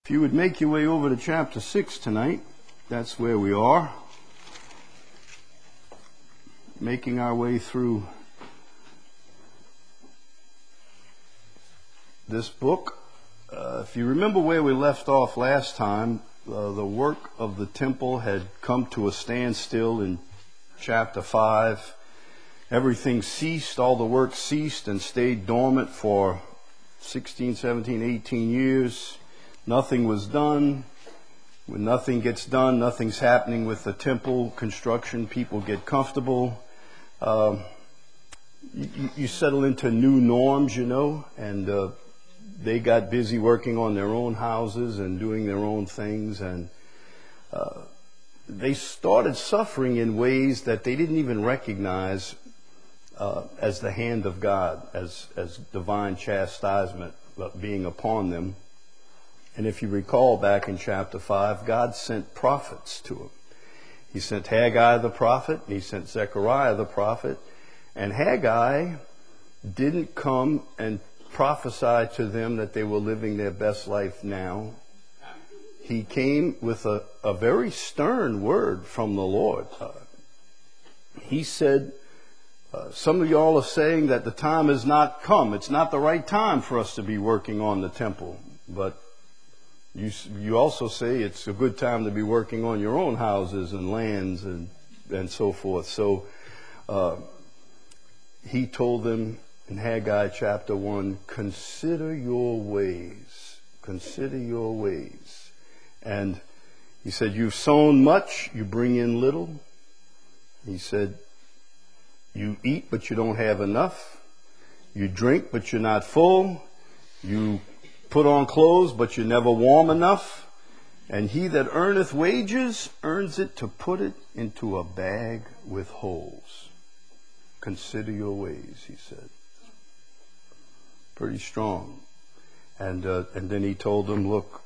If you would make your way over to chapter 6 tonight, that's where we are. Making our way through this book. If you remember where we left off last time, the work of the temple had come to a standstill in chapter 5. Everything ceased, all the work ceased and stayed dormant for 16, 17, 18 years. Nothing was done. When nothing gets done, nothing's happening with the temple construction. People get comfortable. You settle into new norms, and they got busy working on their own houses and doing their own things, and they started suffering in ways that they didn't even recognize as the hand of God, as divine chastisement being upon them. And if you recall back in chapter 5, God sent prophets to them. He sent Haggai the prophet, and he sent Zechariah the prophet. And Haggai didn't come and prophesy to them that they were living their best life now. He came with a very stern word from the Lord. He said, some of y'all are saying that the time has not come. It's not the right time for us to be working on the temple. But you also say it's a good time to be working on your own houses and lands and so forth. So he told them in Haggai chapter 1, consider your ways. Consider your ways. And he said, you've sown much, you bring in little. He said, you eat, but you don't have enough. You drink, but you're not full. You put on clothes, but you're never warm enough. And he that earneth wages earns it to put it into a bag with holes. Consider your ways, he said. Pretty strong. And then he told them, look,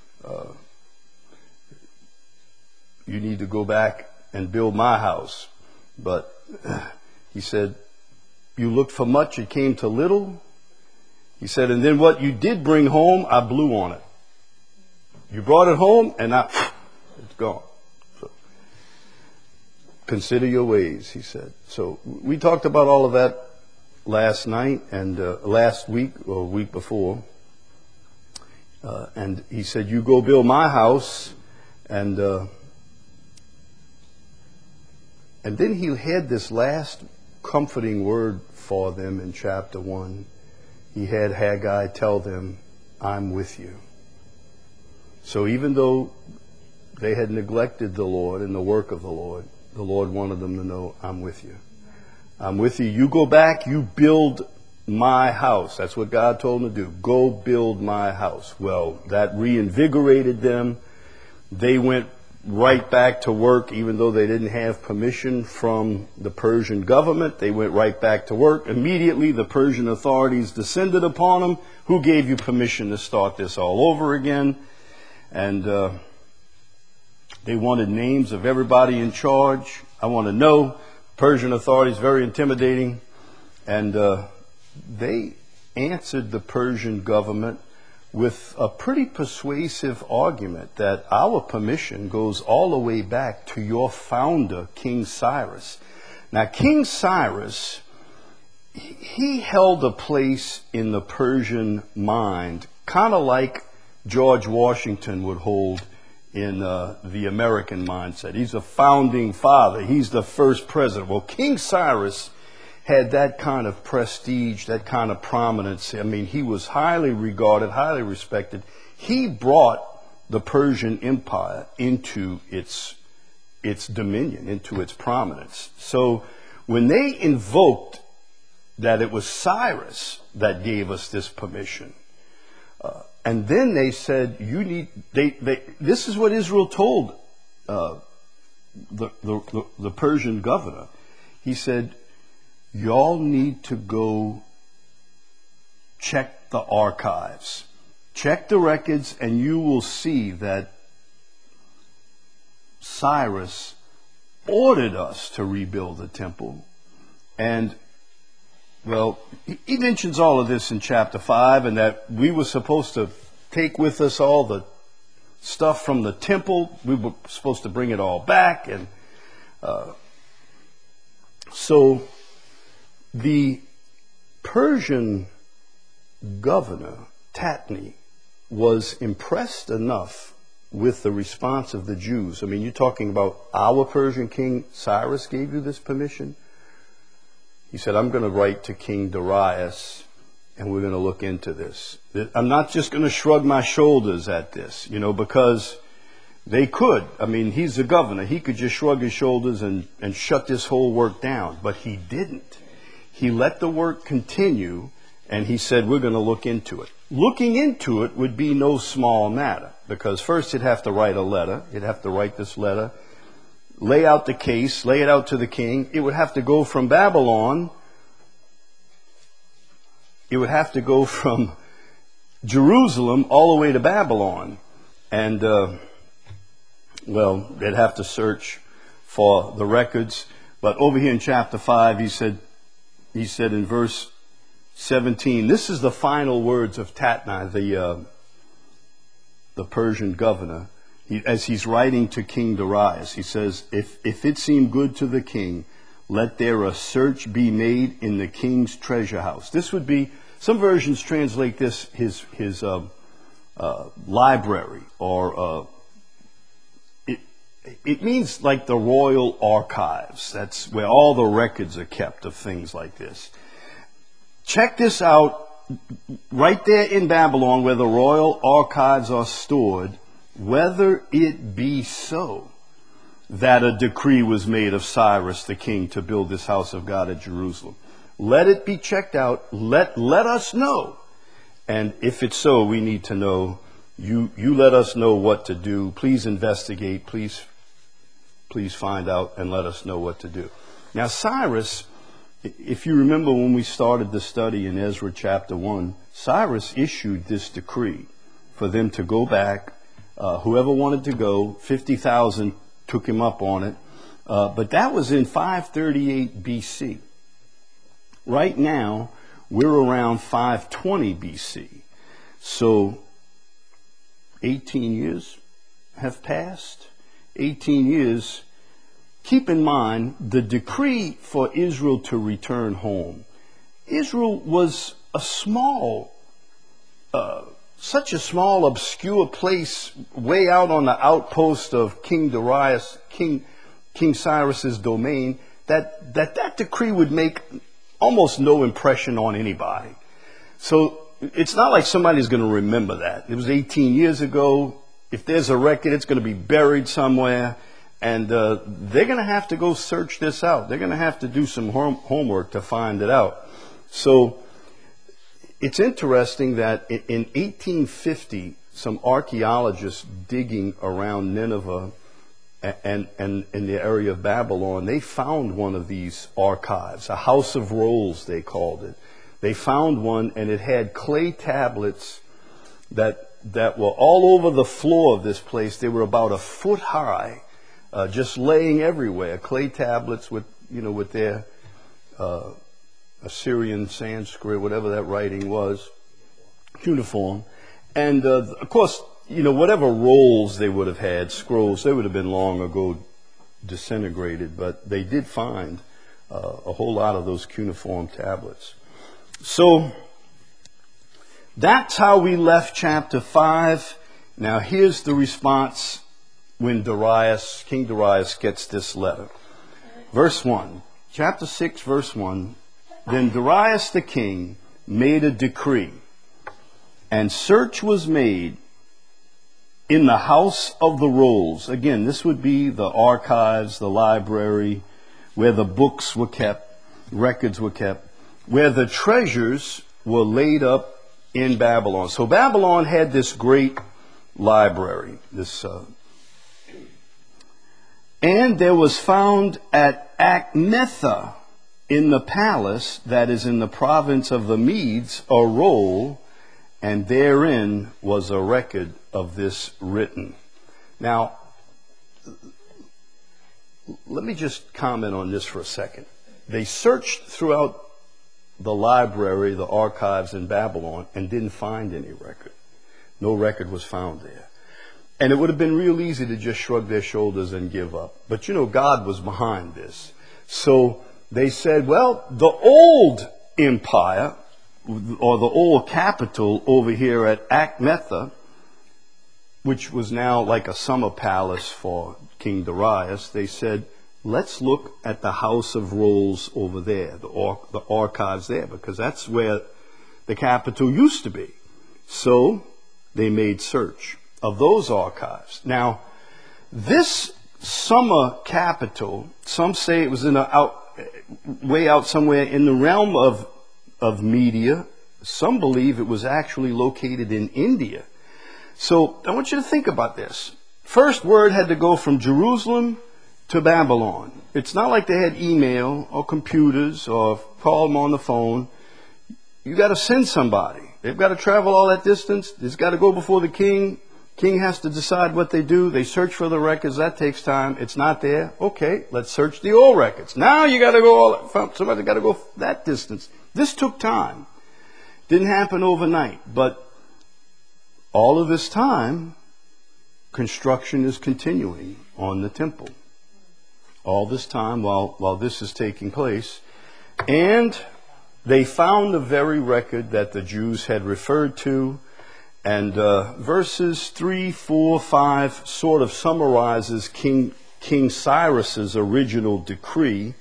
you need to go back and build my house. But he said, you looked for much, it came to little. He said, and then what you did bring home, I blew on it. You brought it home, and it's gone. So, consider your ways, he said. So we talked about all of that last night and last week or week before. And he said, you go build my house. And then he had this last comforting word for them in chapter 1. He had Haggai tell them, I'm with you. So even though they had neglected the Lord and the work of the Lord wanted them to know, I'm with you. I'm with you. You go back, you build my house. That's what God told them to do. Go build my house. Well, that reinvigorated them. They went right back to work, even though they didn't have permission from the Persian government. They went right back to work. Immediately, the Persian authorities descended upon them. Who gave you permission to start this all over again? And they wanted names of everybody in charge. I want to know. Persian authorities, very intimidating. And they answered the Persian government with a pretty persuasive argument that our permission goes all the way back to your founder, King Cyrus. Now, King Cyrus, he held a place in the Persian mind, kind of like George Washington would hold in the American mindset. He's a founding father. He's the first president. Well, King Cyrus had that kind of prestige, that kind of prominence. I mean, he was highly regarded, highly respected. He brought the Persian Empire into its dominion, into its prominence. So when they invoked that it was Cyrus that gave us this permission, and then they said, this is what Israel told the Persian governor. He said, y'all need to go check the archives. Check the records, and you will see that Cyrus ordered us to rebuild the temple. And, well, he mentions all of this in chapter 5, and that we were supposed to take with us all the stuff from the temple. We were supposed to bring it all back. And so the Persian governor, Tatni, was impressed enough with the response of the Jews. I mean, you're talking about our Persian king Cyrus gave you this permission. He said, I'm going to write to King Darius, and we're going to look into this. I'm not just going to shrug my shoulders at this, because they could. I mean, he's the governor. He could just shrug his shoulders and shut this whole work down. But he didn't. He let the work continue, and he said, we're going to look into it. Looking into it would be no small matter, because first he'd have to write a letter. He'd have to write this letter, lay out the case, lay it out to the king. It would have to go from Babylon. It would have to go from Jerusalem all the way to Babylon. And, they'd have to search for the records. But over here in chapter 5, he said in verse 17, this is the final words of Tatnai, the Persian governor. As he's writing to King Darius, he says, if it seem good to the king, let there a search be made in the king's treasure house. This would be, some versions translate this his library, or it means like the royal archives. That's where all the records are kept of things like this. Check this out, right there in Babylon where the royal archives are stored, whether it be so that a decree was made of Cyrus the king to build this house of God at Jerusalem. Let it be checked out. Let us know. And if it's so, we need to know. You let us know what to do. Please investigate. Please find out and let us know what to do. Now, Cyrus, if you remember when we started the study in Ezra chapter 1, Cyrus issued this decree for them to go back. Whoever wanted to go, 50,000 took him up on it. But that was in 538 BC. Right now, we're around 520 BC. So 18 years have passed. 18 years. Keep in mind the decree for Israel to return home. Israel was such a small, obscure place way out on the outpost of King Darius, King Cyrus's domain, that decree would make almost no impression on anybody. So it's not like somebody's going to remember that. It was 18 years ago. If there's a record, it's going to be buried somewhere. And they're going to have to go search this out. They're going to have to do some homework to find it out. So it's interesting that in 1850, some archaeologists digging around Nineveh and in the area of Babylon, they found one of these archives, a house of rolls, they called it. They found one, and it had clay tablets that were all over the floor of this place. They were about a foot high. Just laying everywhere, clay tablets with their Assyrian, Sanskrit, whatever that writing was, cuneiform. And of course, whatever rolls they would have had, scrolls, they would have been long ago disintegrated, but they did find a whole lot of those cuneiform tablets. So that's how we left chapter 5. Now here's the response when King Darius gets this letter. Verse 1, chapter 6, verse 1, then Darius the king made a decree, and search was made in the house of the rolls. Again, this would be the archives, the library, where the books were kept, records were kept, where the treasures were laid up in Babylon. So Babylon had this great library, and there was found at Acmetha in the palace that is in the province of the Medes a roll, and therein was a record of this written. Now, let me just comment on this for a second. They searched throughout the library, the archives in Babylon, and didn't find any record. No record was found there. And it would have been real easy to just shrug their shoulders and give up. But you know, God was behind this. So they said, well, the old empire, or the old capital over here at Achmetha, which was now like a summer palace for King Darius, they said, let's look at the House of Rolls over there, the archives there, because that's where the capital used to be. So they made search of those archives. Now, this summer capital, some say it was in way out somewhere in the realm of Media. Some believe it was actually located in India. So I want you to think about this. First word had to go from Jerusalem to Babylon. It's not like they had email or computers or call them on the phone. You got to send somebody. They've got to travel all that distance. It's got to go before the king. King has to decide what they do. They search for the records. That takes time. It's not there. Okay, let's search the old records. Now you got to go somebody got to go that distance. This took time. Didn't happen overnight. But all of this time, construction is continuing on the temple. All this time while this is taking place. And they found the very record that the Jews had referred to. And verses 3, 4, 5 sort of summarizes King Cyrus's original decree.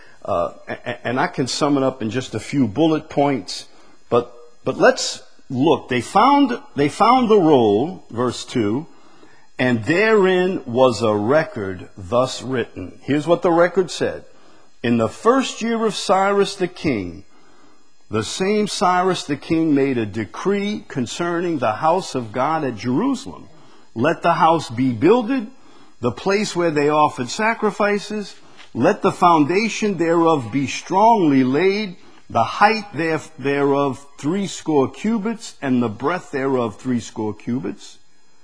And I can sum it up in just a few bullet points. But let's look. They found the roll, verse 2, and therein was a record thus written. Here's what the record said. In the first year of Cyrus the king, the same Cyrus the king made a decree concerning the house of God at Jerusalem. Let the house be builded, the place where they offered sacrifices. Let the foundation thereof be strongly laid, the height thereof 80 cubits, and the breadth thereof 80 cubits.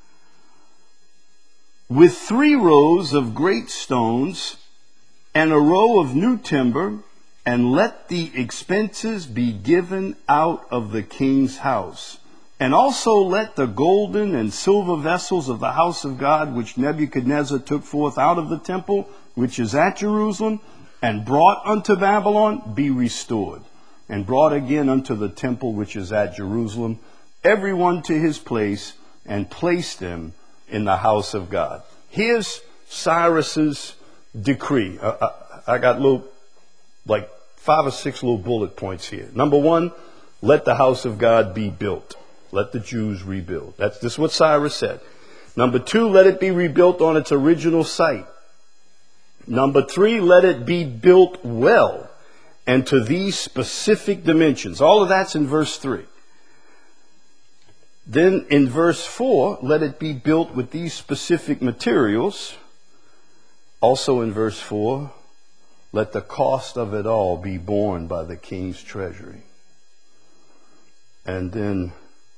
With 3 rows of great stones, and a row of new timber, and let the expenses be given out of the king's house. And also let the golden and silver vessels of the house of God, which Nebuchadnezzar took forth out of the temple, which is at Jerusalem, and brought unto Babylon, be restored, and brought again unto the temple which is at Jerusalem, every one to his place, and placed them in the house of God. Here's Cyrus's decree. I got like 5 or 6 little bullet points here. Number 1, let the house of God be built. Let the Jews rebuild. This is what Cyrus said. Number 2, let it be rebuilt on its original site. Number 3, let it be built well and to these specific dimensions. All of that's in verse 3. Then in verse 4, let it be built with these specific materials. Also in verse 4, let the cost of it all be borne by the king's treasury. And then,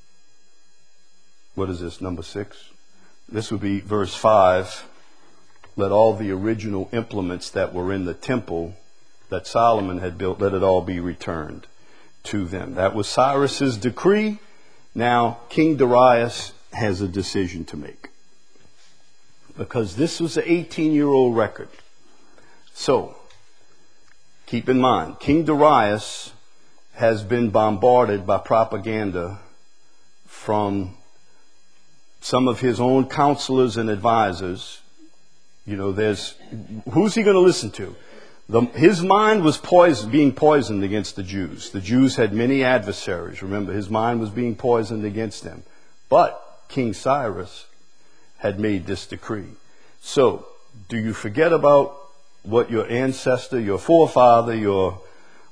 what is this, number 6? This would be verse 5. Let all the original implements that were in the temple that Solomon had built, let it all be returned to them. That was Cyrus's decree. Now, King Darius has a decision to make, because this was an 18-year-old record. So, keep in mind, King Darius has been bombarded by propaganda from some of his own counselors and advisors. You know, who's he going to listen to? His mind was being poisoned against the Jews. The Jews had many adversaries. Remember, his mind was being poisoned against them. But King Cyrus had made this decree. So, do you forget about what your ancestor, your forefather, your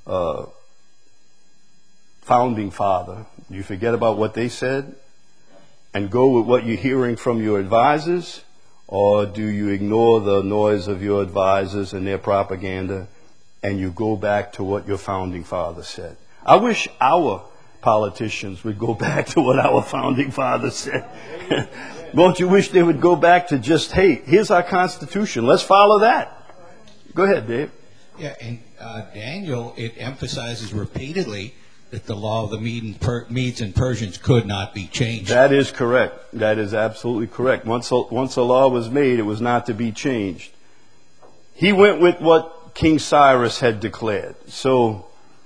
founding father, do you forget about what they said and go with what you're hearing from your advisors? Or do you ignore the noise of your advisors and their propaganda and you go back to what your founding father said? I wish our politicians would go back to what our founding fathers said. Don't you wish they would go back to just, hey, here's our Constitution, let's follow that? Go ahead, Dave. Yeah, and Daniel, it emphasizes repeatedly that the law of the Medes and Persians could not be changed. That is correct. That is absolutely correct. Once a law was made, it was not to be changed. He went with what King Cyrus had declared. So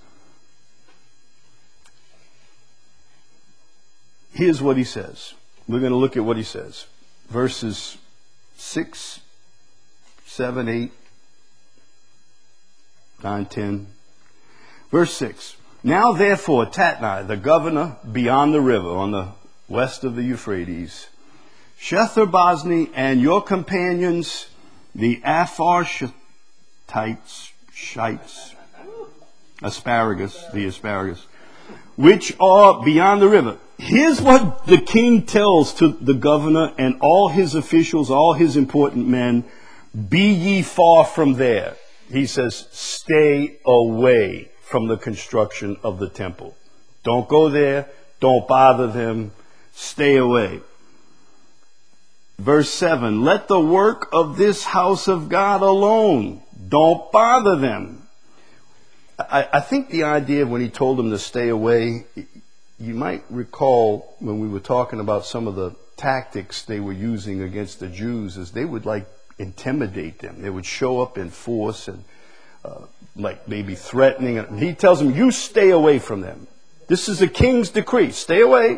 here's what he says. We're going to look at what he says. Verses 6, 7, 8, 9, 10. Verse 6. Now therefore, Tatnai, the governor beyond the river on the west of the Euphrates, Shetharbozni and your companions, the Apharshites, asparagus, which are beyond the river. Here's what the king tells to the governor and all his officials, all his important men. Be ye far from there. He says, stay away from the construction of the temple. Don't go there. Don't bother them. Stay away. Verse 7, let the work of this house of God alone. Don't bother them. I think the idea of when he told them to stay away, you might recall when we were talking about some of the tactics they were using against the Jews, is they would like intimidate them. They would show up in force and like maybe threatening. And he tells them, you stay away from them. This is the king's decree. Stay away.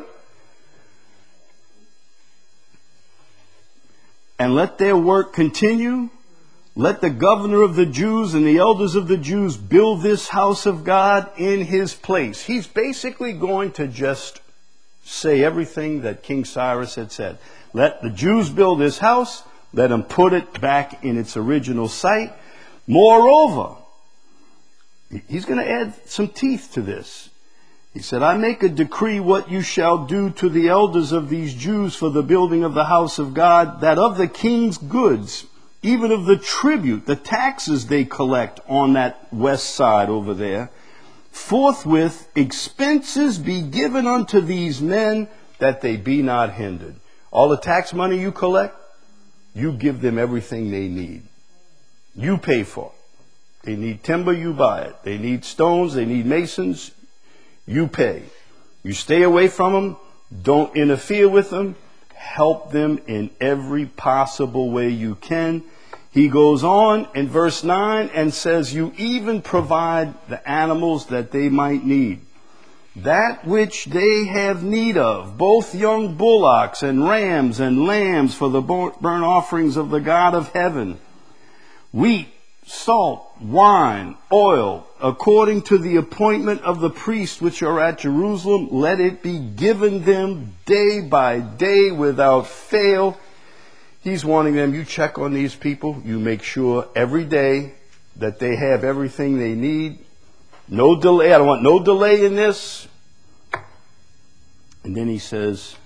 And let their work continue. Let the governor of the Jews and the elders of the Jews build this house of God in his place. He's basically going to just say everything that King Cyrus had said. Let the Jews build this house. Let them put it back in its original site. Moreover, he's going to add some teeth to this. He said, I make a decree what you shall do to the elders of these Jews for the building of the house of God, that of the king's goods, even of the tribute, the taxes they collect on that west side over there, forthwith expenses be given unto these men, that they be not hindered. All the tax money you collect, you give them everything they need. You pay for it. They need timber, you buy it. They need stones, they need masons, you pay. You stay away from them. Don't interfere with them. Help them in every possible way you can. He goes on in verse 9 and says, you even provide the animals that they might need. That which they have need of, both young bullocks and rams and lambs for the burnt offerings of the God of heaven. Wheat, salt, wine, oil, according to the appointment of the priests which are at Jerusalem, let it be given them day by day without fail. He's wanting them, you check on these people, you make sure every day that they have everything they need. No delay, I don't want no delay in this. And then he says,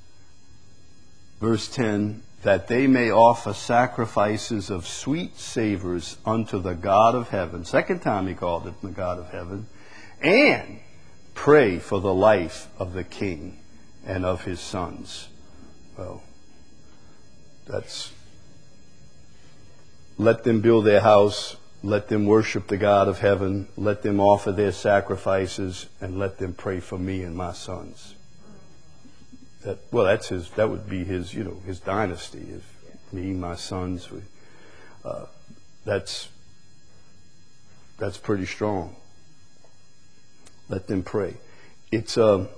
verse 10, that they may offer sacrifices of sweet savors unto the God of heaven. Second time he called it the God of heaven. And pray for the life of the king and of his sons. Well, let them build their house. Let them worship the God of heaven. Let them offer their sacrifices, and let them pray for me and my sons. That would be his, his dynasty. If me, my sons, that's pretty strong. Let them pray. It's kind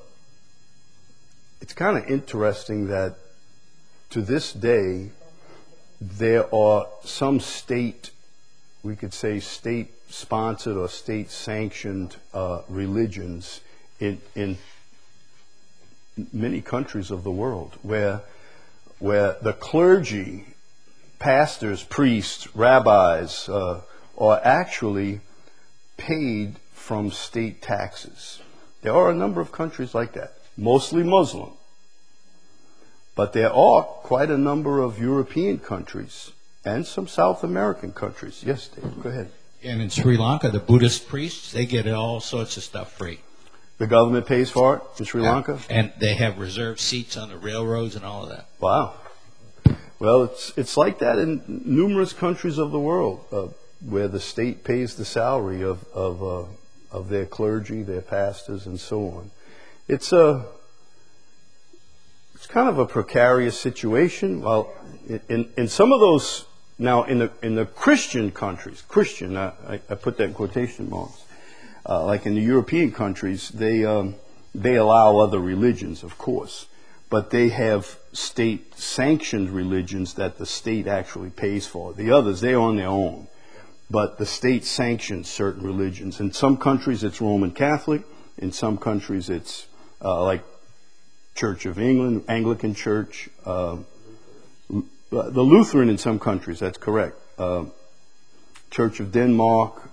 of interesting that to this day there are some we could say state-sponsored or state-sanctioned religions in many countries of the world where the clergy, pastors, priests, rabbis are actually paid from state taxes. There are a number of countries like that, mostly Muslim. But there are quite a number of European countries and some South American countries. Yes, Dave, go ahead. And in Sri Lanka, the Buddhist priests, they get all sorts of stuff free. The government pays for it in Sri Lanka? And they have reserved seats on the railroads and all of that. Wow. Well, it's like that in numerous countries of the world where the state pays the salary of of their clergy, their pastors, and so on. It's kind of a precarious situation. Well, in some of those, now in the Christian countries, I put that in quotation marks, like in the European countries, they allow other religions, of course, but they have state-sanctioned religions that the state actually pays for. The others, they're on their own, but the state sanctions certain religions. In some countries, it's Roman Catholic. In some countries, it's like Church of England, Anglican Church, the Lutheran in some countries, that's correct. Church of Denmark,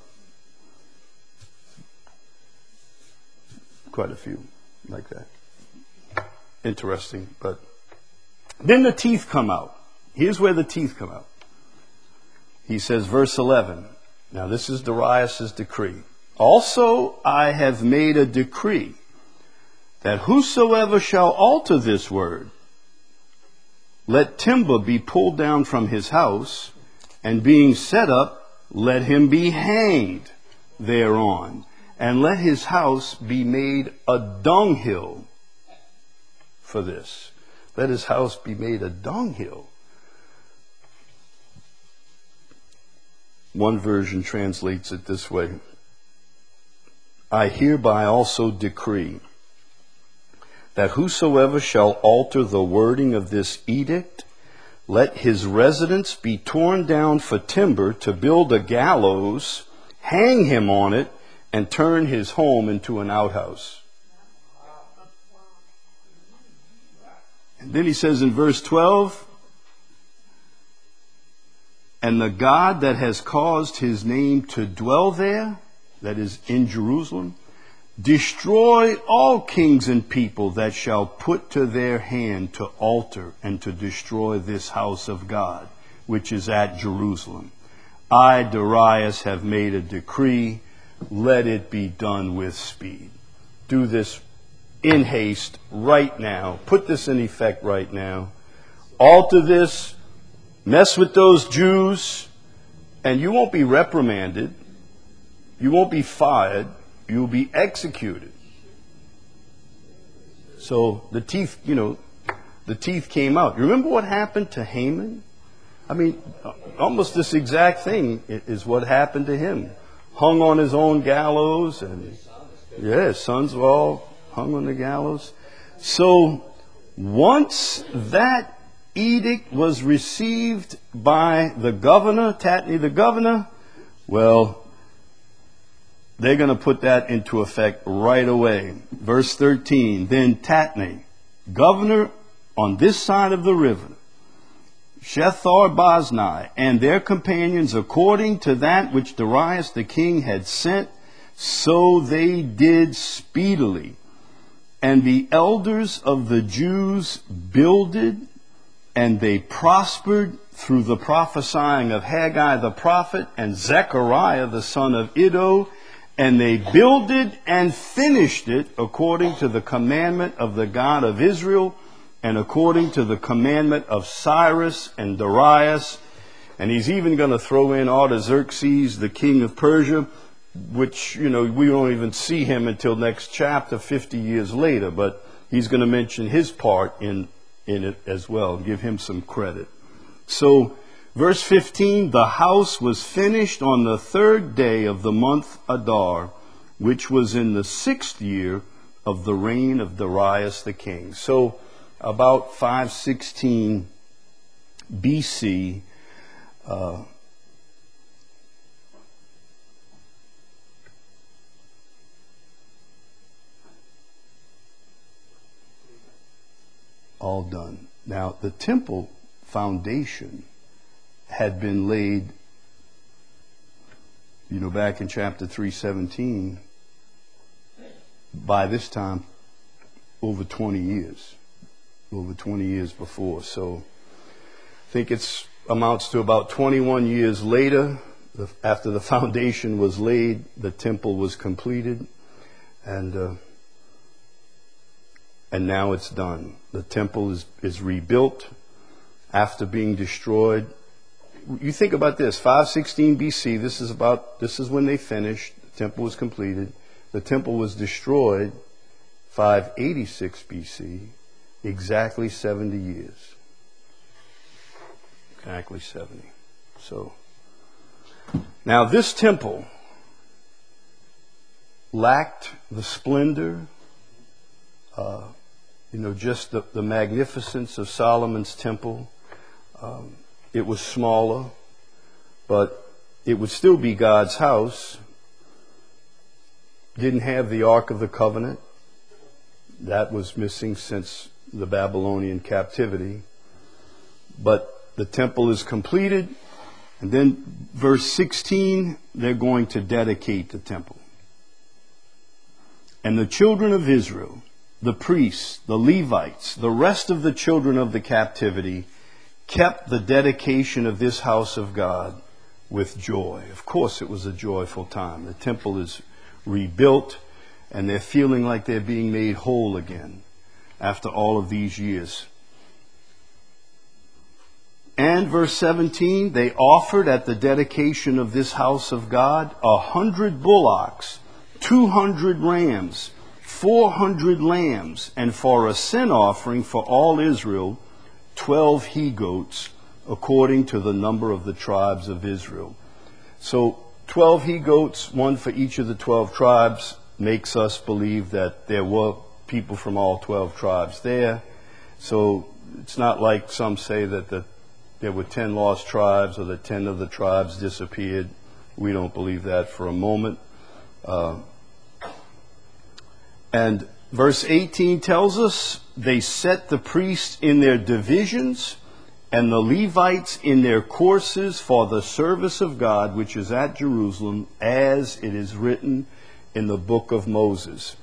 quite a few like that. Interesting, but then the teeth come out. Here's where the teeth come out. He says, verse 11, now this is Darius' decree. Also I have made a decree that whosoever shall alter this word, let timber be pulled down from his house, and being set up, let him be hanged thereon, and let his house be made a dunghill for this. Let his house be made a dunghill. One version translates it this way. I hereby also decree that whosoever shall alter the wording of this edict, let his residence be torn down for timber to build a gallows, hang him on it, and turn his home into an outhouse. And then he says in verse 12, and the God that has caused his name to dwell there, that is in Jerusalem, destroy all kings and people that shall put to their hand to alter and to destroy this house of God, which is at Jerusalem. I, Darius, have made a decree. Let it be done with speed. Do this in haste right now. Put this in effect right now. Alter this. Mess with those Jews, and you won't be reprimanded. You won't be fired. You will be executed. So the teeth, the teeth came out. You remember what happened to Haman? I mean, almost this exact thing is what happened to him. Hung on his own gallows, and his sons were all hung on the gallows. So once that edict was received by the governor, Tatnai the governor, well, they're going to put that into effect right away. Verse 13, then Tatnai, governor on this side of the river, Shethar-Boznai, and their companions, according to that which Darius the king had sent, so they did speedily. And the elders of the Jews builded, and they prospered through the prophesying of Haggai the prophet and Zechariah the son of Iddo, and they builded and finished it according to the commandment of the God of Israel and according to the commandment of Cyrus and Darius. And he's even going to throw in Artaxerxes, the king of Persia, which, we don't even see him until next chapter, 50 years later. But he's going to mention his part in it as well, give him some credit. So, verse 15, the house was finished on the 3rd day of the month Adar, which was in the 6th year of the reign of Darius the king. So, about 516 BC, all done. Now, the temple foundation had been laid, back in chapter 3:17, by this time, over 20 years before. So I think it amounts to about 21 years later, after the foundation was laid, the temple was completed, and now it's done. The temple is rebuilt after being destroyed. You think about this, 516 BC, this is when they finished. Temple was completed. The temple was destroyed 586 BC, exactly 70 years. Exactly 70. So, now this temple lacked the splendor, just the magnificence of Solomon's temple. It was smaller, but it would still be God's house. Didn't have the Ark of the Covenant. That was missing since the Babylonian captivity. But the temple is completed. And then verse 16, they're going to dedicate the temple. And the children of Israel, the priests, the Levites, the rest of the children of the captivity, kept the dedication of this house of God with joy. Of course it was a joyful time. The temple is rebuilt, and they're feeling like they're being made whole again after all of these years. And verse 17, they offered at the dedication of this house of God 100 bullocks, 200 rams, 400 lambs, and for a sin offering for all Israel, 12 he-goats, according to the number of the tribes of Israel. So 12 he-goats, one for each of the 12 tribes, makes us believe that there were people from all 12 tribes there. So it's not like some say that there were 10 lost tribes or that 10 of the tribes disappeared. We don't believe that for a moment. And verse 18 tells us they set the priests in their divisions and the Levites in their courses for the service of God, which is at Jerusalem, as it is written in the book of Moses.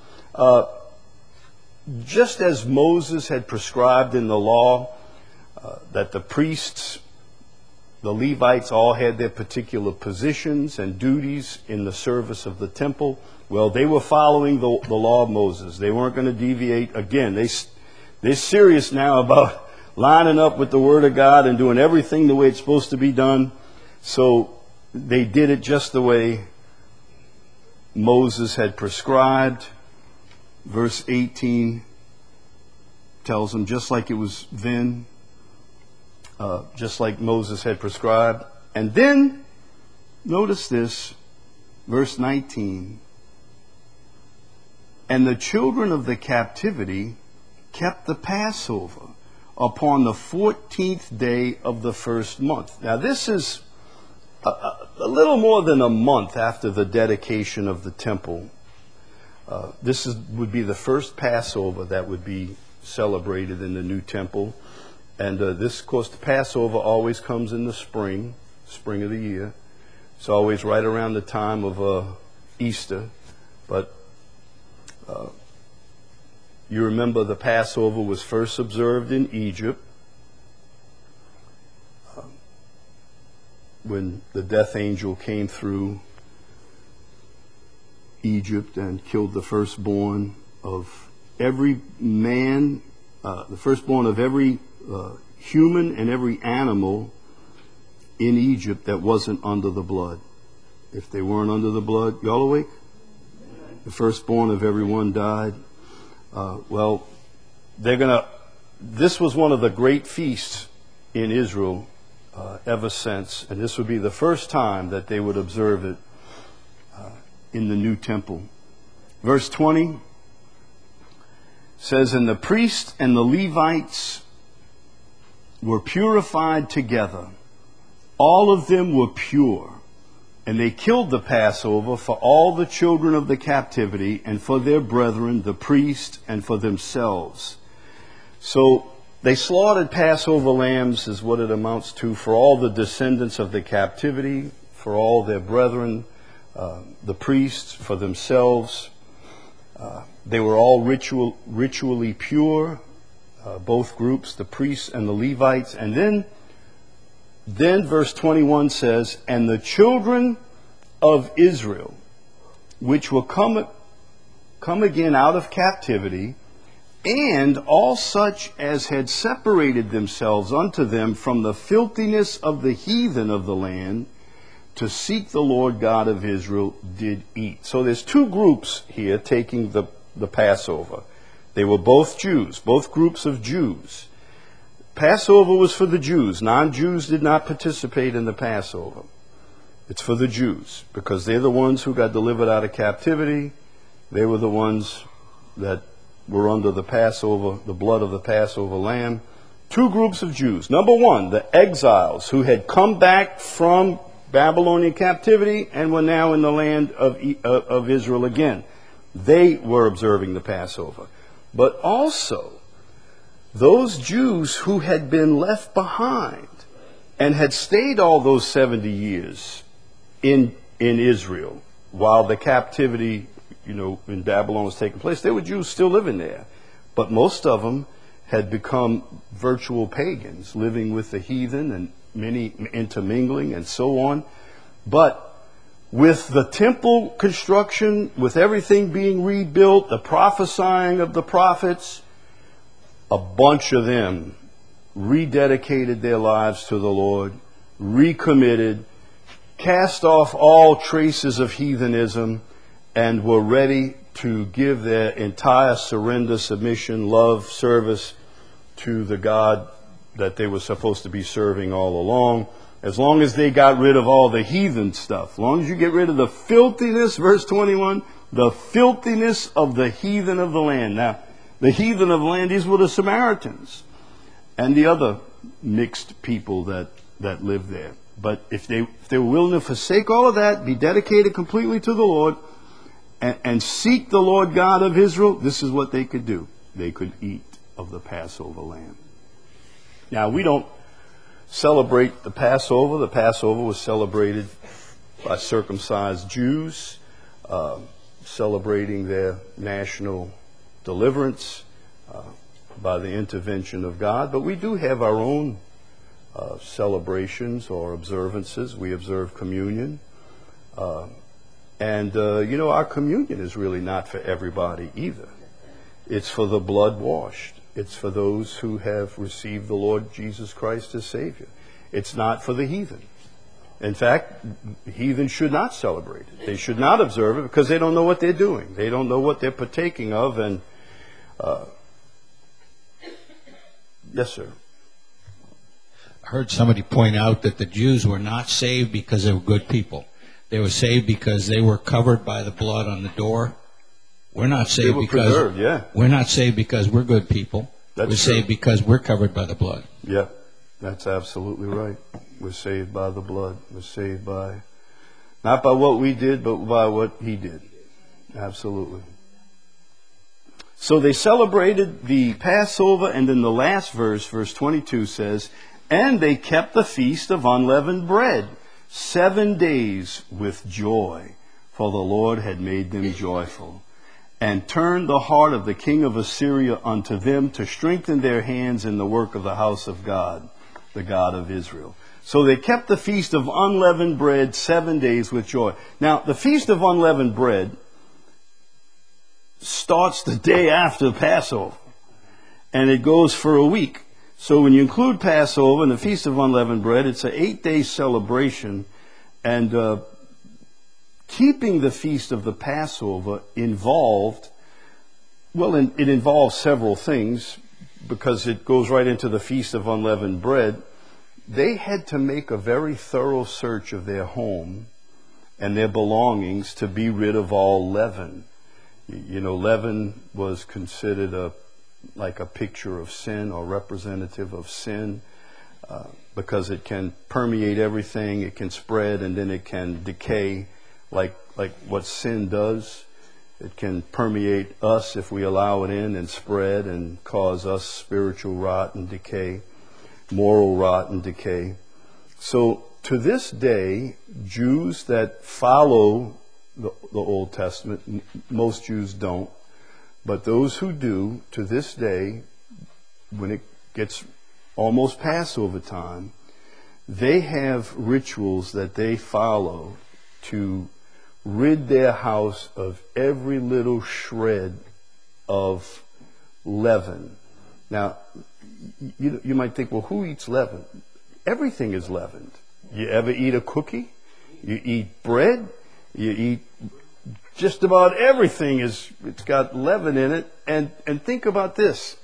Just as Moses had prescribed in the law that the priests, the Levites, all had their particular positions and duties in the service of the temple, well, they were following the law of Moses. They weren't going to deviate. Again, they're serious now about lining up with the Word of God and doing everything the way it's supposed to be done. So they did it just the way Moses had prescribed. Verse 18 tells them just like it was then, just like Moses had prescribed. And then, notice this, verse 19. And the children of the captivity kept the Passover upon the 14th day of the first month. Now this is a little more than a month after the dedication of the temple. Would be the first Passover that would be celebrated in the new temple. And this, of course, the Passover always comes in the spring of the year. It's always right around the time of Easter. But you remember the Passover was first observed in Egypt when the death angel came through Egypt and killed the firstborn of every man, the firstborn of every human and every animal in Egypt that wasn't under the blood. If they weren't under the blood, y'all awake? The firstborn of everyone died. This was one of the great feasts in Israel ever since, and this would be the first time that they would observe it in the new temple. Verse 20 says, and the priests and the Levites were purified together. All of them were pure. And they killed the Passover for all the children of the captivity and for their brethren, the priests, and for themselves. So they slaughtered Passover lambs, is what it amounts to, for all the descendants of the captivity, for all their brethren, the priests, for themselves. They were all ritually pure, both groups, the priests and the Levites. And then verse 21 says, and the children of Israel, which will come again out of captivity, and all such as had separated themselves unto them from the filthiness of the heathen of the land, to seek the Lord God of Israel did eat. So there's two groups here taking the Passover. They were both Jews, both groups of Jews. Passover was for the Jews. Non-Jews did not participate in the Passover. It's for the Jews because they're the ones who got delivered out of captivity. They were the ones that were under the Passover, the blood of the Passover lamb. Two groups of Jews. Number one, the exiles who had come back from Babylonian captivity and were now in the land of Israel again. They were observing the Passover. But also, those Jews who had been left behind and had stayed all those 70 years in Israel while the captivity, in Babylon was taking place, there were Jews still living there. But most of them had become virtual pagans, living with the heathen and many intermingling and so on. But with the temple construction, with everything being rebuilt, the prophesying of the prophets, a bunch of them rededicated their lives to the Lord, recommitted, cast off all traces of heathenism, and were ready to give their entire surrender, submission, love, service to the God that they were supposed to be serving all along. As long as they got rid of all the heathen stuff, as long as you get rid of the filthiness, verse 21, the filthiness of the heathen of the land. Now, the heathen of the land, these were the Samaritans and the other mixed people that lived there. But if they were willing to forsake all of that, be dedicated completely to the Lord, and seek the Lord God of Israel, this is what they could do. They could eat of the Passover lamb. Now, we don't celebrate the Passover. The Passover was celebrated by circumcised Jews, celebrating their national deliverance by the intervention of God. But we do have our own celebrations or observances. We observe communion. And our communion is really not for everybody either. It's for the blood washed. It's for those who have received the Lord Jesus Christ as Savior. It's not for the heathen. In fact, heathen should not celebrate it. They should not observe it because they don't know what they're doing. They don't know what they're partaking of. And yes, sir. I heard somebody point out that the Jews were not saved because they were good people. They were saved because they were covered by the blood on the door. We're not saved because we're not saved because we're good people. We're saved because we're covered by the blood. Yeah, that's absolutely right. We're saved by the blood. We're saved by not by what we did, but by what He did. Absolutely. So they celebrated the Passover, and then the last verse, verse 22 says, "And they kept the feast of unleavened bread 7 days with joy, for the Lord had made them joyful, and turned the heart of the king of Assyria unto them to strengthen their hands in the work of the house of God, the God of Israel." So they kept the feast of unleavened bread 7 days with joy. Now, the feast of unleavened bread starts the day after Passover, and it goes for a week. So when you include Passover and the Feast of Unleavened Bread, it's an 8-day celebration. And keeping the Feast of the Passover involved, it involves several things because it goes right into the Feast of Unleavened Bread. They had to make a very thorough search of their home and their belongings to be rid of all leaven. Leaven was considered like a picture of sin or representative of sin because it can permeate everything, it can spread, and then it can decay like what sin does. It can permeate us if we allow it in and spread and cause us spiritual rot and decay, moral rot and decay. So to this day, Jews that follow the Old Testament, most Jews don't, but those who do, to this day, when it gets almost Passover time, they have rituals that they follow to rid their house of every little shred of leaven. Now, you might think, well, who eats leaven? Everything is leavened. You ever eat a cookie? You eat bread, you eat just about everything it's got leaven in it. And think about this.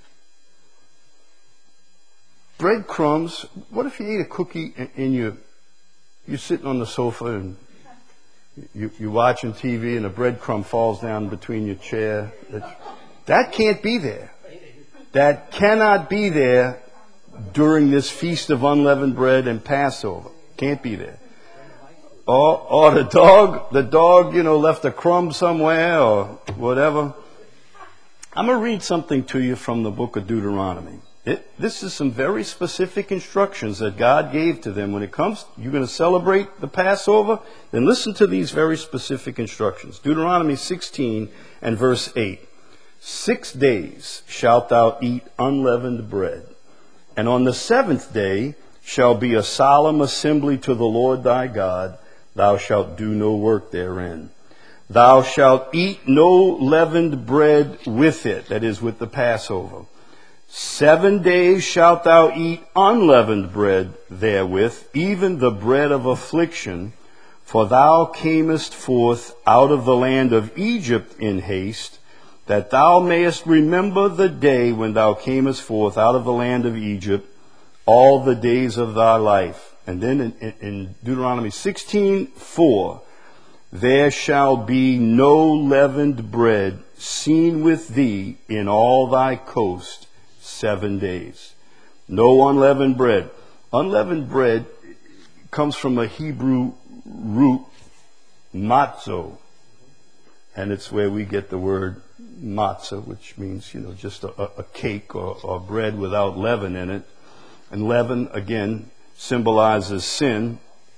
Breadcrumbs, what if you ate a cookie and you're sitting on the sofa and you're watching TV and a breadcrumb falls down between your chair? That can't be there. That cannot be there during this Feast of Unleavened Bread and Passover. Can't be there. Or the dog, left a crumb somewhere or whatever. I'm going to read something to you from the book of Deuteronomy. This is some very specific instructions that God gave to them when it comes, you're going to celebrate the Passover, then listen to these very specific instructions. Deuteronomy 16 and verse 8. 6 days shalt thou eat unleavened bread, and on the 7th day shall be a solemn assembly to the Lord thy God. Thou shalt do no work therein. Thou shalt eat no leavened bread with it, that is, with the Passover. 7 days shalt thou eat unleavened bread therewith, even the bread of affliction, for thou camest forth out of the land of Egypt in haste, that thou mayest remember the day when thou camest forth out of the land of Egypt, all the days of thy life. And then in Deuteronomy 16:4, there shall be no leavened bread seen with thee in all thy coast 7 days. No unleavened bread. Unleavened bread comes from a Hebrew root, matzo. And it's where we get the word matzah, which means, just a cake or bread without leaven in it. And leaven, again, symbolizes sin.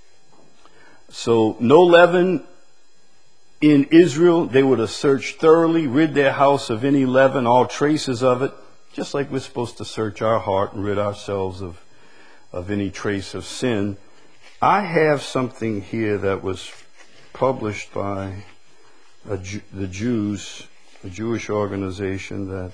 So no leaven in Israel. They would have searched thoroughly, rid their house of any leaven, all traces of it, just like we're supposed to search our heart and rid ourselves of any trace of sin. I have something here that was published by the Jews, a Jewish organization that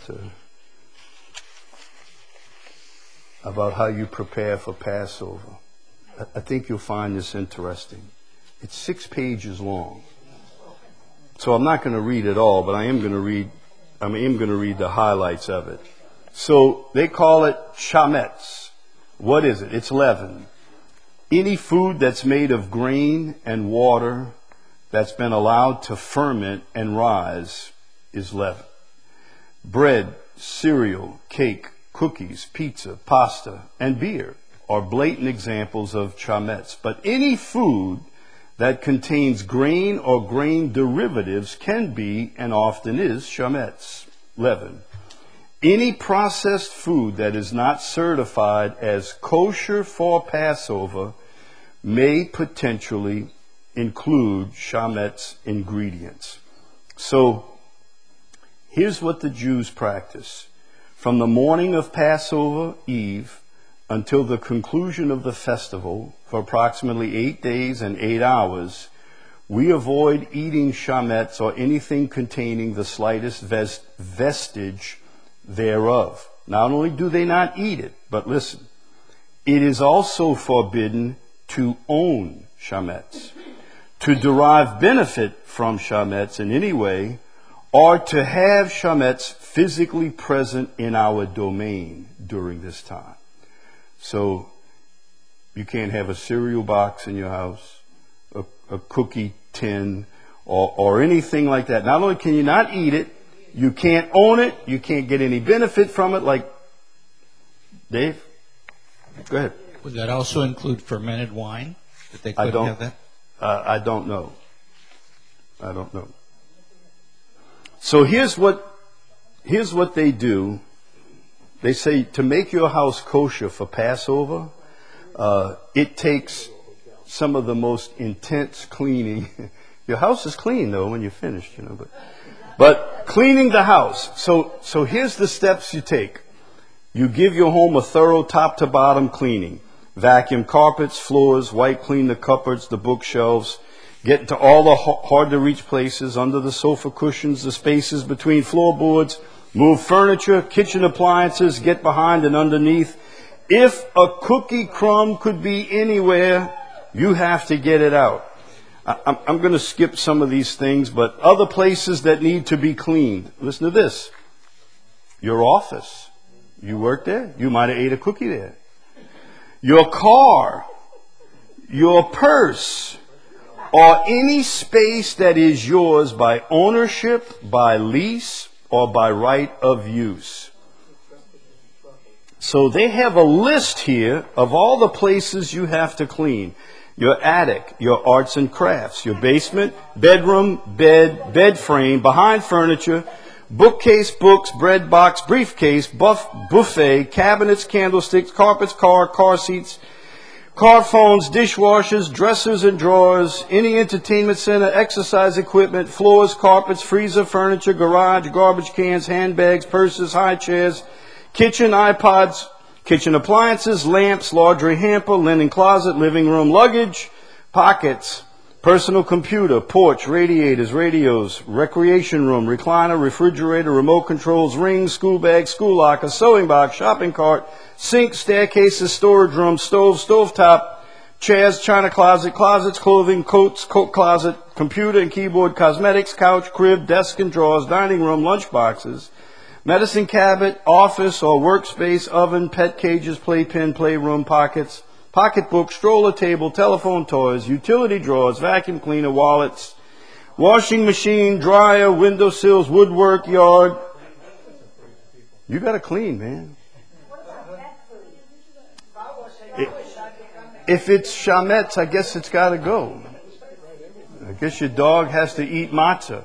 about how you prepare for Passover. I think you'll find this interesting. It's 6 pages long. So I'm not going to read it all, but I am going to read the highlights of it. So they call it chametz. What is it? It's leaven. Any food that's made of grain and water that's been allowed to ferment and rise is leaven. Bread, cereal, cake, cookies, pizza, pasta, and beer are blatant examples of chametz. But any food that contains grain or grain derivatives can be, and often is, chametz, leaven. Any processed food that is not certified as kosher for Passover may potentially include chametz ingredients. So here's what the Jews practice. From the morning of Passover Eve until the conclusion of the festival, for approximately 8 days and 8 hours, we avoid eating chametz or anything containing the slightest vestige thereof. Not only do they not eat it, but listen, it is also forbidden to own chametz, to derive benefit from chametz in any way, or to have chametz physically present in our domain during this time. So you can't have a cereal box in your house, a cookie tin, or anything like that. Not only can you not eat it, you can't own it, you can't get any benefit from it. Like, Dave, go ahead. Would that also include fermented wine? That they couldn't have that? I don't know. So here's what they do. They say to make your house kosher for Passover, it takes some of the most intense cleaning. Your house is clean though when you're finished, but cleaning the house. So here's the steps you take. You give your home a thorough top to bottom cleaning. Vacuum carpets, floors, wipe clean the cupboards, the bookshelves. Get into all the hard to reach places, under the sofa cushions, the spaces between floorboards. Move furniture, kitchen appliances, get behind and underneath. If a cookie crumb could be anywhere, You have to get it out. I'm going to skip some of these things, but other places that need to be cleaned. Listen to this. Your office. You work there. You might have ate a cookie there. Your car. Your purse. Or any space that is yours by ownership, by lease, or by right of use. So they have a list here of all the places you have to clean. Your attic, your arts and crafts, your basement, bedroom, bed frame, behind furniture, bookcase, books, bread box, briefcase, buffet, cabinets, candlesticks, carpets, car seats, car phones, dishwashers, dressers and drawers, any entertainment center, exercise equipment, floors, carpets, freezer, furniture, garage, garbage cans, handbags, purses, high chairs, kitchen, iPods, kitchen appliances, lamps, laundry hamper, linen closet, living room, luggage, pockets, personal computer, porch, radiators, radios, recreation room, recliner, refrigerator, remote controls, rings, school bag, school locker, sewing box, shopping cart, sink, staircases, storage room, stove, stovetop, chairs, china closet, closets, clothing, coats, coat closet, computer and keyboard, cosmetics, couch, crib, desk and drawers, dining room, lunch boxes, medicine cabinet, office or workspace, oven, pet cages, playpen, playroom, pockets, pocketbook, stroller table, telephone toys, utility drawers, vacuum cleaner, wallets, washing machine, dryer, windowsills, woodwork, yard. You got to clean, man. If it's chamettes, I guess it's got to go. I guess your dog has to eat matzah.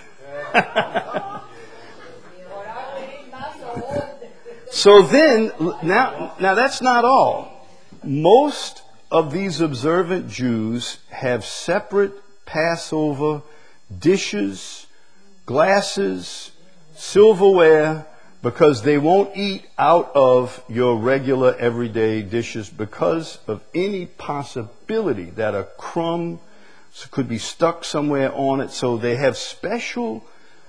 So then, now that's not all. Most of these observant Jews have separate Passover dishes, glasses, silverware, because they won't eat out of your regular everyday dishes because of any possibility that a crumb could be stuck somewhere on it. So they have special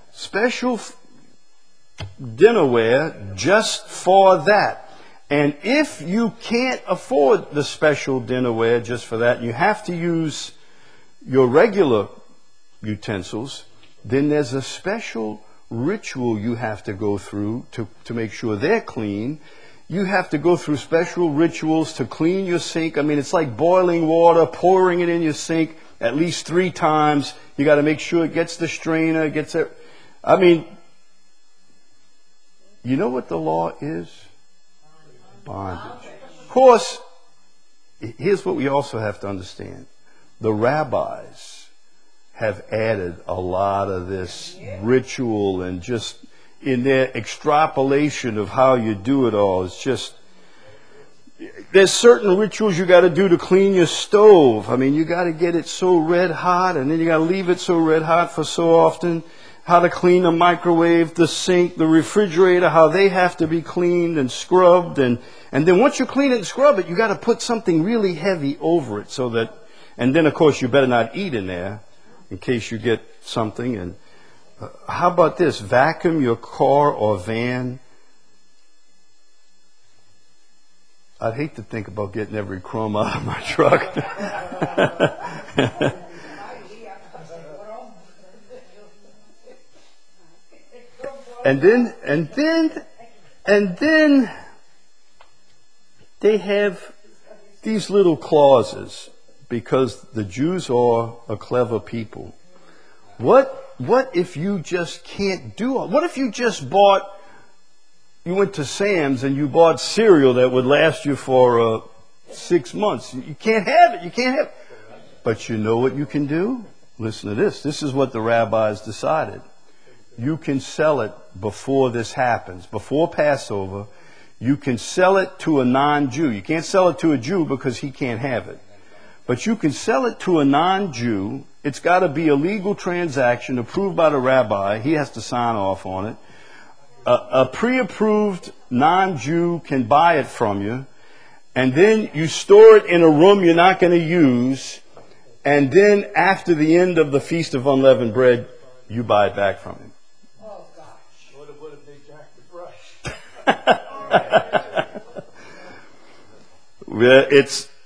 dinnerware just for that. And if you can't afford the special dinnerware just for that, you have to use your regular utensils, then there's a special ritual you have to go through to make sure they're clean. You have to go through special rituals to clean your sink. I mean, it's like boiling water, pouring it in your sink at least 3 times. You got to make sure it gets the strainer, gets it. I mean, you know what the law is? Bondage. Of course, here's what we also have to understand. The rabbis have added a lot of this ritual and just in their extrapolation of how you do it all. It's just, there's certain rituals you got to do to clean your stove. I mean, you got to get it so red hot and then you got to leave it so red hot for so often. How to clean the microwave, the sink, the refrigerator, how they have to be cleaned and scrubbed. And then once you clean it and scrub it, you got to put something really heavy over it so that, and then of course you better not eat in there in case you get something. And how about this? Vacuum your car or van. I'd hate to think about getting every crumb out of my truck. And then they have these little clauses because the Jews are a clever people. What if you just can't do it? What if you just you went to Sam's and you bought cereal that would last you for 6 months? You can't have it. You can't have it. But you know what you can do? Listen to this. This is what the rabbis decided. You can sell it before this happens. Before Passover, you can sell it to a non-Jew. You can't sell it to a Jew because he can't have it. But you can sell it to a non-Jew. It's got to be a legal transaction approved by the rabbi. He has to sign off on it. A pre-approved non-Jew can buy it from you. And then you store it in a room you're not going to use. And then after the end of the Feast of Unleavened Bread, you buy it back from him. What if they jack the price? Well,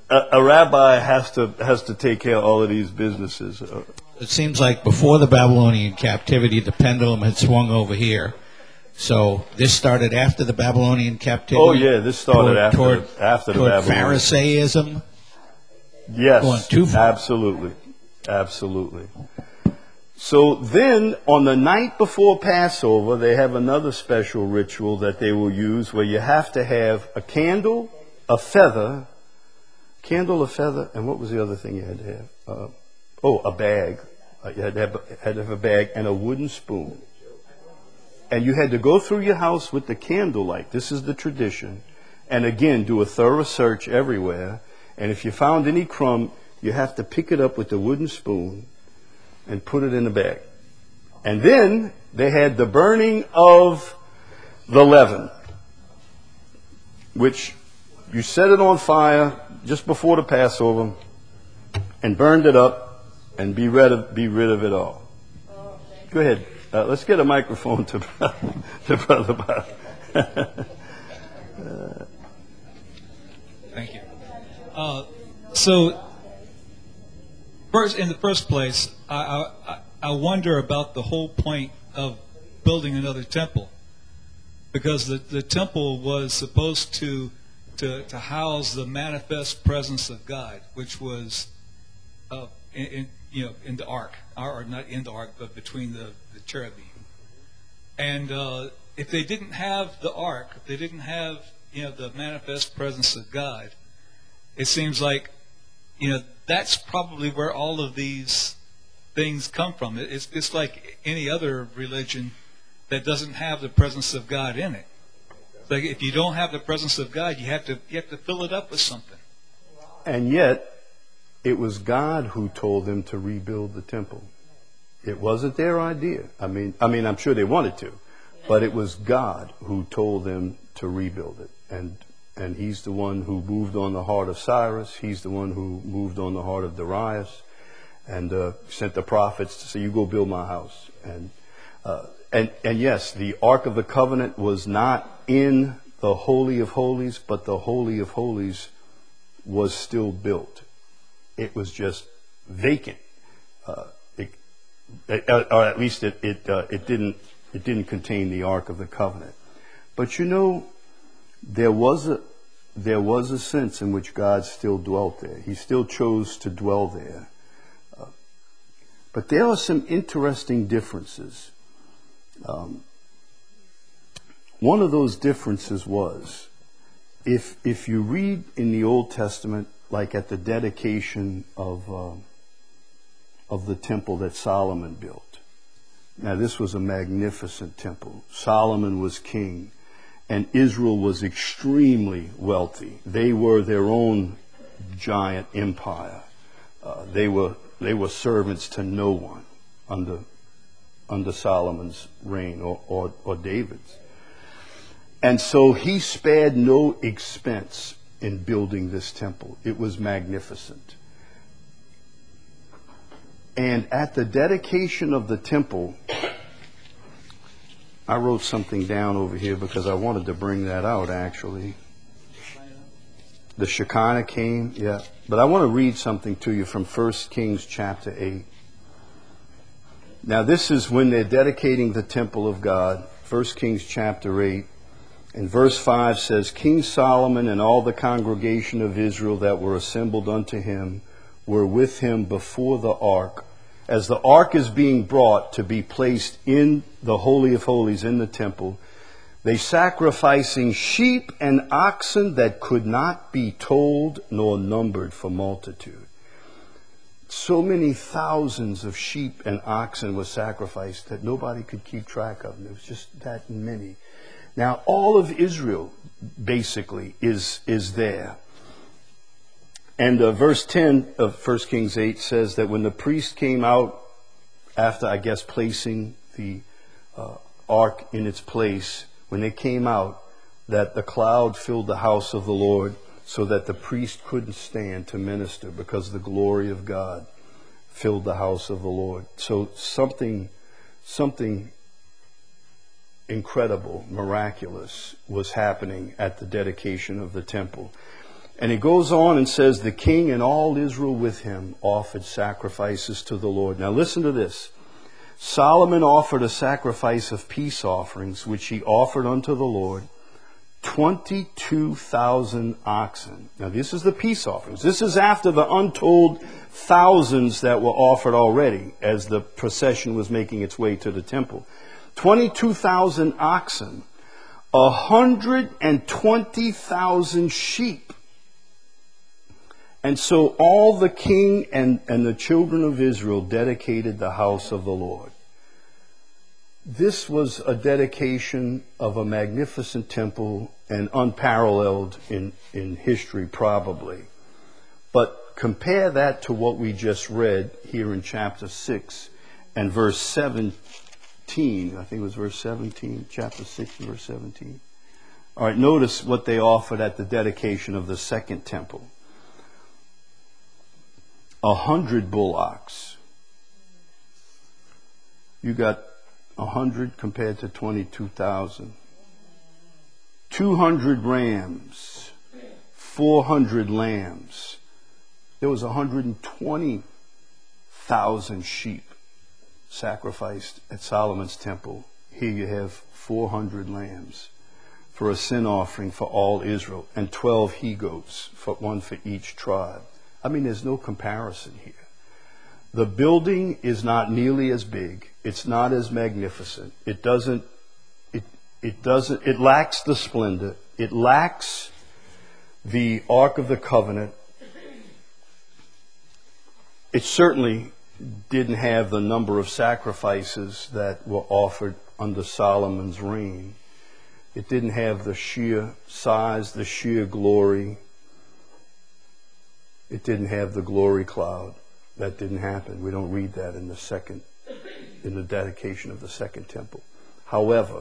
a rabbi has to take care of all of these businesses. It seems like before the Babylonian captivity, the pendulum had swung over here. So this started after the Babylonian captivity? Oh, yeah, this started after the Babylonian. Pharisaism? Yes, going too far. Absolutely. So then, on the night before Passover, they have another special ritual that they will use where you have to have a candle, a feather, and what was the other thing you had to have? A bag. You had to have a bag and a wooden spoon. And you had to go through your house with the candlelight. This is the tradition. And again, do a thorough search everywhere. And if you found any crumb, you have to pick it up with the wooden spoon and put it in the bag. And then they had the burning of the leaven, which you set it on fire just before the Passover and burned it up and be rid of it all. Go ahead. Let's get a microphone to Brother Bob. Thank you. So, first, in the first place, I wonder about the whole point of building another temple, because the temple was supposed to house the manifest presence of God, which was in the ark, or not in the ark, but between the cherubim. And if they didn't have the ark, if they didn't have the manifest presence of God, it seems like that's probably where all of these things come from. It's like any other religion that doesn't have the presence of God in it. Like if you don't have the presence of God, you have to fill it up with something. And yet, it was God who told them to rebuild the temple. It wasn't their idea. I mean, I'm sure they wanted to, but it was God who told them to rebuild it. And he's the one who moved on the heart of Cyrus. He's the one who moved on the heart of Darius, and sent the prophets to say, "You go build my house." And yes, the Ark of the Covenant was not in the Holy of Holies, but the Holy of Holies was still built. It was just vacant, or at least it didn't contain the Ark of the Covenant. But there was a sense in which God still dwelt there. He still chose to dwell there. But there are some interesting differences. One of those differences was, if you read in the Old Testament, like at the dedication of the temple that Solomon built. Now, this was a magnificent temple. Solomon was king, and Israel was extremely wealthy. They were their own giant empire. They were servants to no one under Solomon's reign or David's. And so he spared no expense in building this temple. It was magnificent. And at the dedication of the temple, I wrote something down over here because I wanted to bring that out, actually. The Shekinah came, yeah. But I want to read something to you from 1 Kings chapter 8. Now, this is when they're dedicating the temple of God. 1 Kings chapter 8. And verse 5 says, King Solomon and all the congregation of Israel that were assembled unto him were with him before the ark. As the ark is being brought to be placed in the Holy of Holies in the temple, they sacrificing sheep and oxen that could not be told nor numbered for multitude. So many thousands of sheep and oxen were sacrificed that nobody could keep track of. There was just that many. Now, all of Israel, basically, is there. And verse 10 of 1 Kings 8 says that when the priest came out, after, I guess, placing the ark in its place, when they came out, that the cloud filled the house of the Lord so that the priest couldn't stand to minister because the glory of God filled the house of the Lord. So something incredible, miraculous was happening at the dedication of the temple. And it goes on and says, the king and all Israel with him offered sacrifices to the Lord. Now listen to this. Solomon offered a sacrifice of peace offerings, which he offered unto the Lord, 22,000 oxen. Now this is the peace offerings. This is after the untold thousands that were offered already as the procession was making its way to the temple. 22,000 oxen, 120,000 sheep. And so all the king and the children of Israel dedicated the house of the Lord. This was a dedication of a magnificent temple and unparalleled in history probably. But compare that to what we just read here in chapter 6 and verse 17. I think it was verse 17, chapter 6 and verse 17. All right, notice what they offered at the dedication of the second temple. 100 bullocks. You got 100 compared to 22,000. 200 rams. 400 lambs. There was 120,000 sheep sacrificed at Solomon's temple. Here you have 400 lambs for a sin offering for all Israel, and 12 he-goats, one for each tribe. I mean, there's no comparison here. The building is not nearly as big. It's not as magnificent. It lacks the splendor. It lacks the Ark of the Covenant. It certainly didn't have the number of sacrifices that were offered under Solomon's reign. It didn't have the sheer size, the sheer glory. It didn't have the glory cloud. That didn't happen. We don't read that in the dedication of the second temple. However,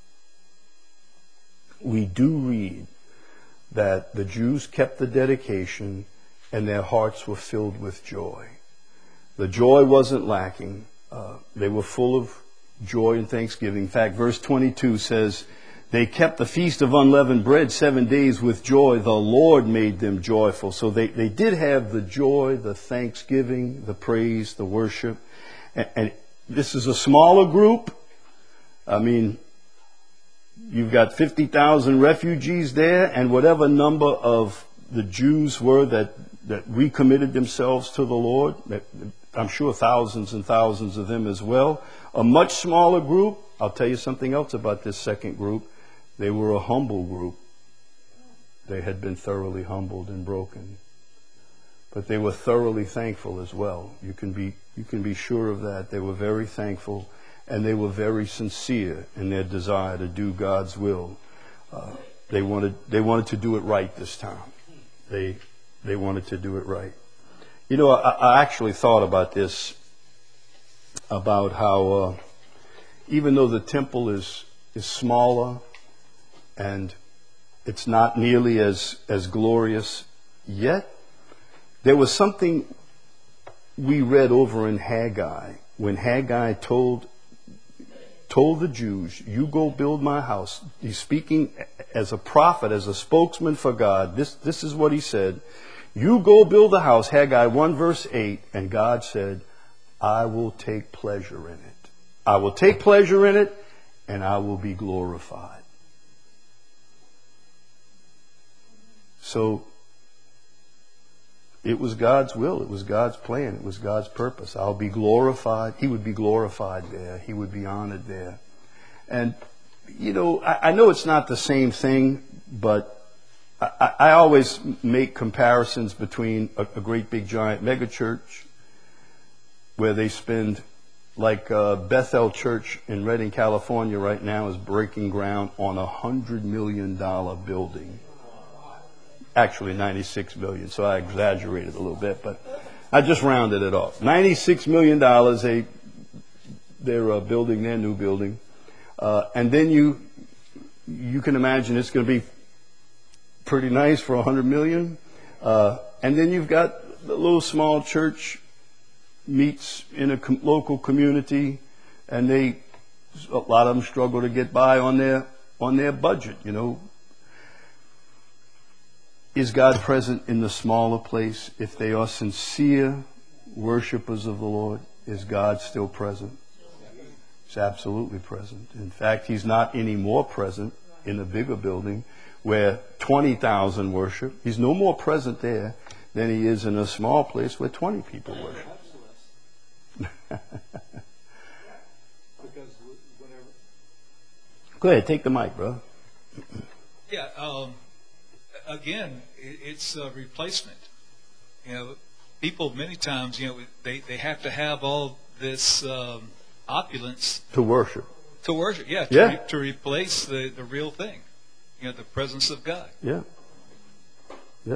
we do read that the Jews kept the dedication and their hearts were filled with joy. The joy wasn't lacking. They were full of joy and thanksgiving. In fact, verse 22 says, they kept the feast of unleavened bread 7 days with joy. The Lord made them joyful. So they did have the joy, the thanksgiving, the praise, the worship. And this is a smaller group. I mean, you've got 50,000 refugees there, and whatever number of the Jews were that recommitted themselves to the Lord, I'm sure thousands and thousands of them as well. A much smaller group. I'll tell you something else about this second group. They were a humble group. They had been thoroughly humbled and broken. But they were thoroughly thankful as well. You can be sure of that. They were very thankful, and they were very sincere in their desire to do God's will. They wanted to do it right this time. They wanted to do it right. You know, I actually thought about this, about how even though the temple is smaller and it's not nearly as glorious, yet there was something we read over in Haggai, when Haggai told the Jews, you go build my house. He's speaking as a prophet, as a spokesman for God. This is what he said. You go build the house, Haggai 1 verse 8, and God said, I will take pleasure in it. I will take pleasure in it, and I will be glorified. So it was God's will. It was God's plan. It was God's purpose. I'll be glorified. He would be glorified there. He would be honored there. And, you know, I know it's not the same thing, but I always make comparisons between a great big giant megachurch where they spend, like Bethel Church in Redding, California right now is breaking ground on a $100 million building. Actually, 96 million, so I exaggerated a little bit, but I just rounded it off. $96 million, they're building their new building. And then you can imagine it's going to be pretty nice for $100 million. And then you've got the little small church meets in a local community, and a lot of them struggle to get by on their budget, you know. Is God present in the smaller place? If they are sincere worshipers of the Lord, is God still present? He's absolutely present. In fact, He's not any more present in a bigger building where 20,000 worship. He's no more present there than He is in a small place where 20 people worship. Go ahead, take the mic, bro. Yeah. Again, it's a replacement. You know, people many times, you know, they have to have all this opulence To worship. to worship. Yeah. Yeah. To replace the real thing. You know, the presence of God. Yeah. Yeah.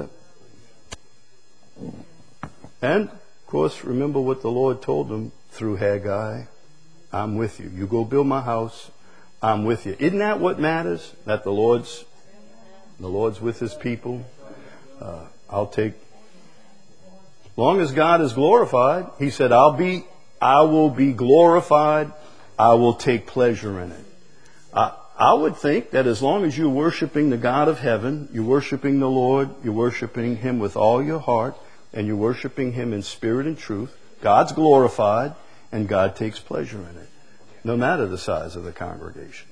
And, of course, remember what the Lord told them through Haggai. I'm with you. You go build my house. I'm with you. Isn't that what matters? That the Lord's with His people. As long as God is glorified, He said, I will be glorified. I will take pleasure in it. I would think that as long as you're worshiping the God of heaven, you're worshiping the Lord, you're worshiping Him with all your heart, and you're worshiping Him in spirit and truth, God's glorified and God takes pleasure in it, no matter the size of the congregation.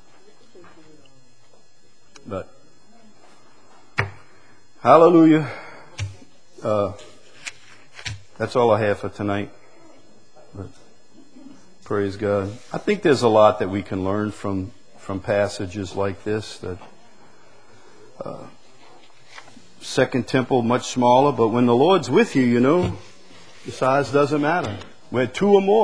But, hallelujah. That's all I have for tonight. But, praise God. I think there's a lot that we can learn from passages like this. That Second Temple, much smaller, but when the Lord's with you, you know, the size doesn't matter. Where two or more